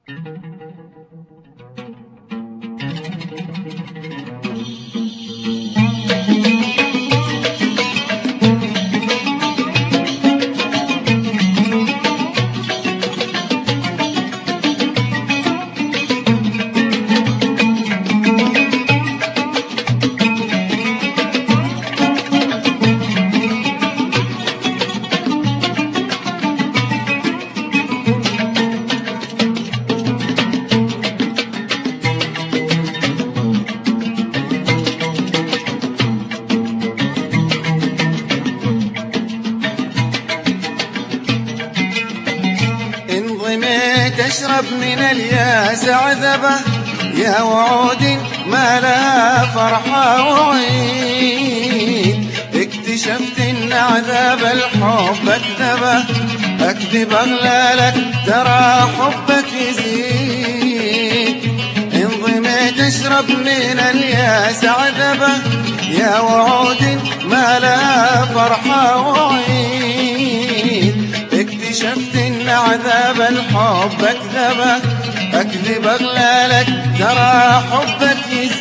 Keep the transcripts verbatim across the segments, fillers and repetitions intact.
تشرب من الياس عذبة، يا وعود ما لها فرحة وعيد. اكتشفت ان عذاب الحب اكذبة، اكذب اغلالك ترى حبك يزيد. انظمي تشرب من الياس عذبة، يا وعود ما لها فرحة وعيد. اكتشفت ان عذاب الحب اكذبة، اكذب اغلالك ترى حبك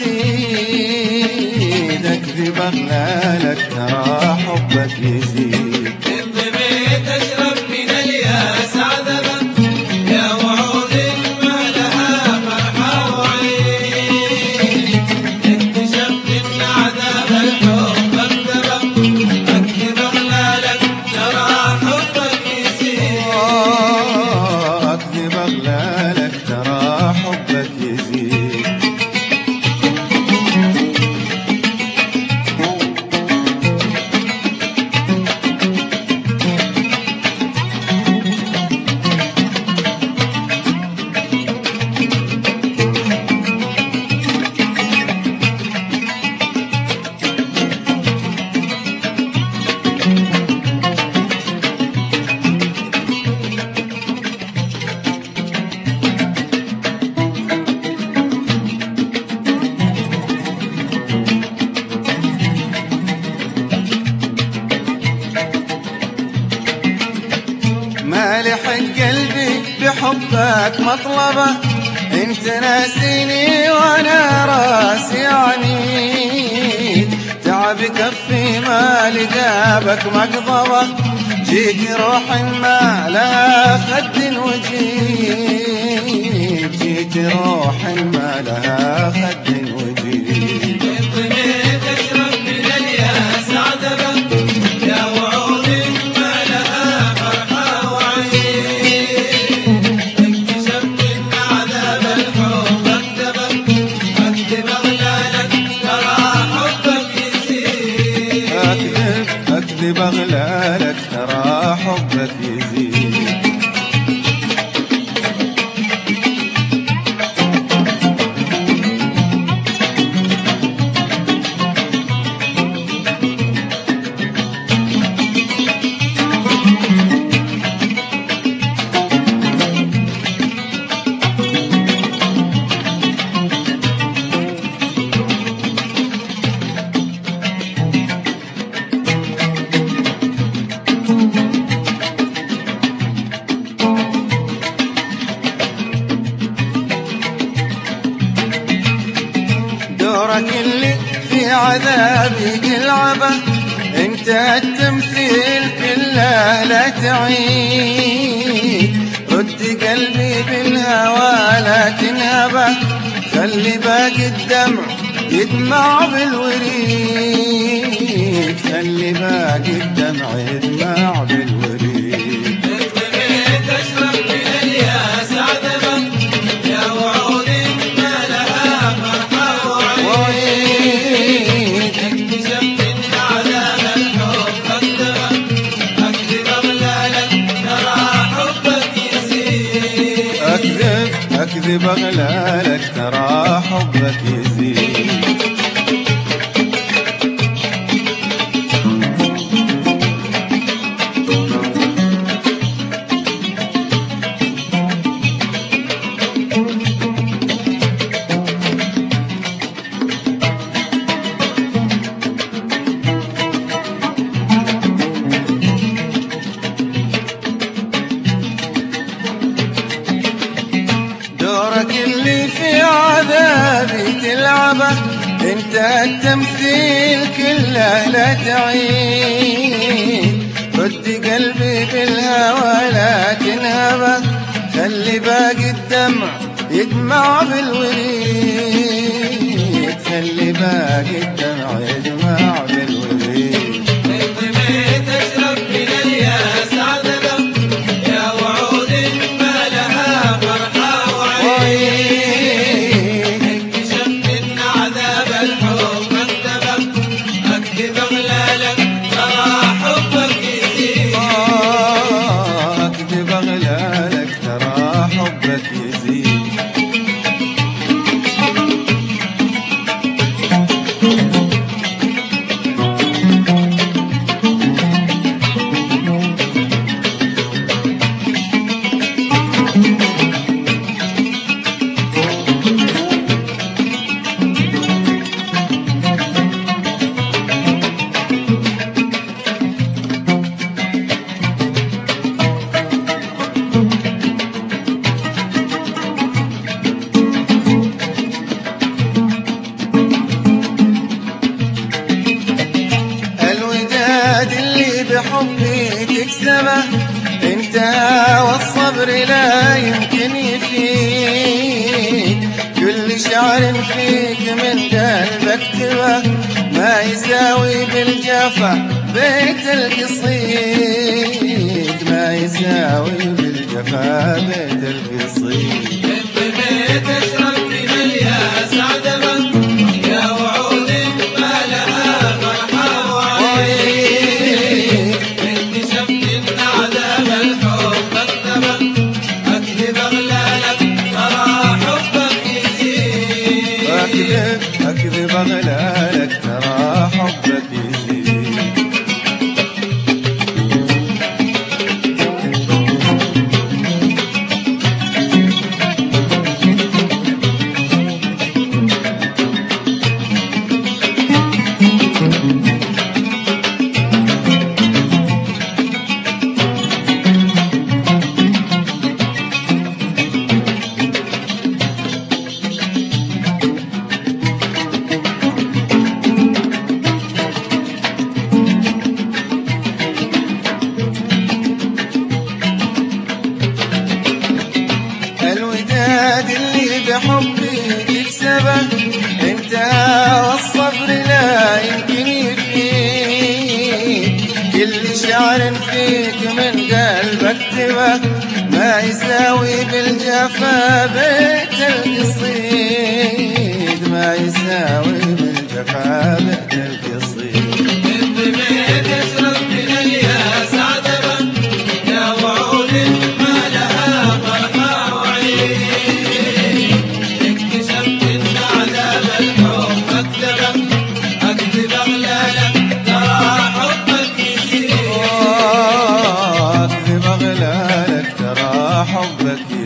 يزيد. اكذب اغلالك ترى حبك يزيد. انظمي تشرب من الياس عذبة، يا وعود ما لها فرحة وعيد. اكتشفت ان عذاب الحب اكذبة، اكذب اغلالك ترى حبك يزيد. اكذب اغلالك ترى حبك يزيد. مالح قلبي بحبك مطلبة، انت ناسيني وانا راسي عنيد. تعب كفي ما لقابك مقضبة، جيت روح ما لها خد وجيد. جيت روح ما لها خد وجيد. انظمي تشرب من الياس عذبة، يا وعود ما لها فرحة وعيد. اكتشفت ان عذاب الحب اكذبة، اكذب اغلالك ترى حبك يزيد. اكذب اكذب اغلالك ترى حبك يزيد. دورك اللي في عذابي تلعبه، انت التمثيل كله لا تعيد. رد قلبي بالهوى لا تنهبه، خلي باقي الدمع يدمع بالوريد. خلي باقي الدمع يدمع بالوريد. انظمي تشرب من الياس عذبة، يا وعود ما لها فرحة وعيد. اكتشفت ان عذاب الحب اكذبة، اكذب اغلالك ترى حبك يزيد. اكذب اكذب اغلالك ترى حبك يزيد. دورك اللي في عذابي تلعبه، انت التمثيل كله لا تعيد. رد قلبي بالهوى لا تنهبه، خلي باقي الدمع يدمع بالوريد، خلي باقي الدمع يدمع بالوريد. انتميت اشرب من الياس عذبه، يا وعود ما لها فرحه وعيد. اكتشفت ان عذاب الحب مكتبه، اكذب اغلالك ترى حبك يزيد. آه اكذب اغلالك ترى حبك يزيد. بحبي تكسبه انتهى والصبر لا يمكن يفيد. كل شعر فيك من قلب اكتبه، ما يساوي بالجفا بيت القصيد، ما يساوي بالجفا بيت القصيد. انتميت اشرب من الياس عذبه، يا وعود ما لها فرحه وعيد. اكتشفت ان عذاب الحب مكتبه، اكذب اغلالك ترى حبك يزيد. اكذب اكذب اغلالك ترى حبك يزيد. الوداد اللي بحبي تكسبه انتهى والصبر لا يمكن يفيد. كل شعر فيك من قلب اكتبه، ما يساوي بالجفا بيت القصيد، ما يساوي بالجفا بيت القصيد. انتميت اشرب من الياس عذبه، يا وعود ما لها فرحه وعيد. اكتشفت ان عذاب الحب مكتبه، اكذب اغلالك ترى حبك يزيد. آه اكذب اغلالك ترى حبك يزيد.